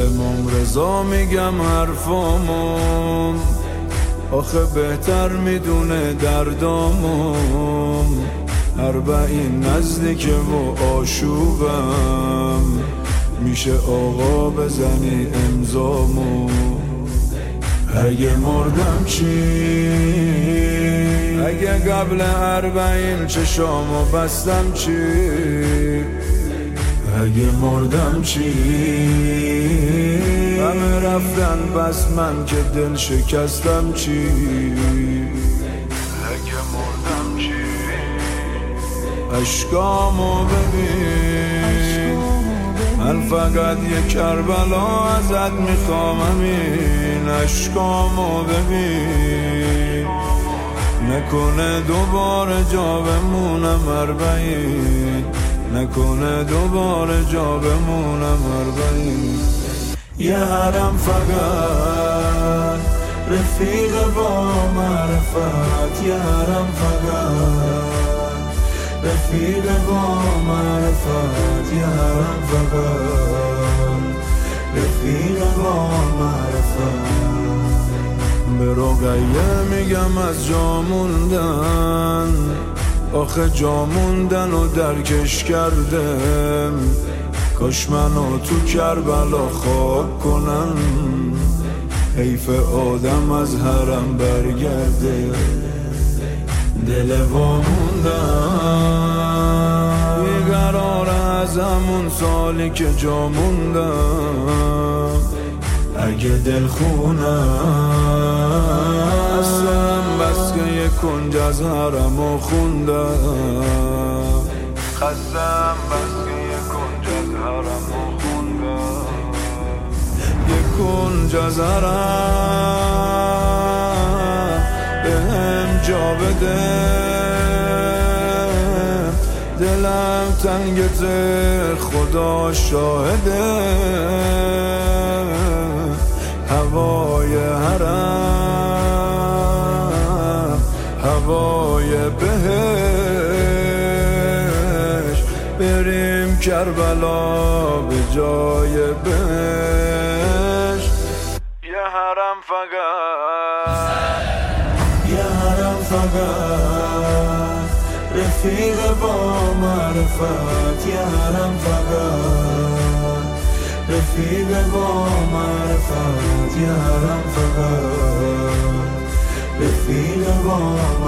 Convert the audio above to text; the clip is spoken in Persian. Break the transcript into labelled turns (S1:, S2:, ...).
S1: امام رضا میگم حرفامو، آخه بهتر میدونه دردامو. 40 نزدیکه و آشوبم، میشه آقا بزنی امضامو. اگه مردم چی؟ اگه قبل 40 چشامو بستم چی؟ اگه مردم چی؟ همه رفتن بس من که دل شکستم چی؟ اگه مردم چی؟ اشکامو ببین، من فقط یک کربلا ازت میخوام، همین اشکامو ببین. نکنه دوباره جا بمونم 40، نکنه دوباره جا بمونم 40. یه حرم فقط رفیق با معرفت، یه حرم فقط رفیق با معرفت، یه حرم فقط رفیق با معرفت. به رقیه میگم از جا موندن، آخه جا موندن و درکش کردم. کاش منو تو کربلا خاک کنن، حیف آدم از حرم برگرده. دل واموندم بیقرار از همون سالی که جا موندم. اگه دل خونم اصلا بس که یک کنج از حرمو خوندم، خستم بس که یک کنج از حرمو خوندم. یک کنج از حرم بهم جا بده، دلم تنگته خدا شاهده. هوای حرم هوای بهش، بریم کربلا به جای بهش. یه حرم فقط، یه حرم فقط رفیق با معرفت، یه حرم فقط رفیق با معرفت، یه حرم فقط رفیق با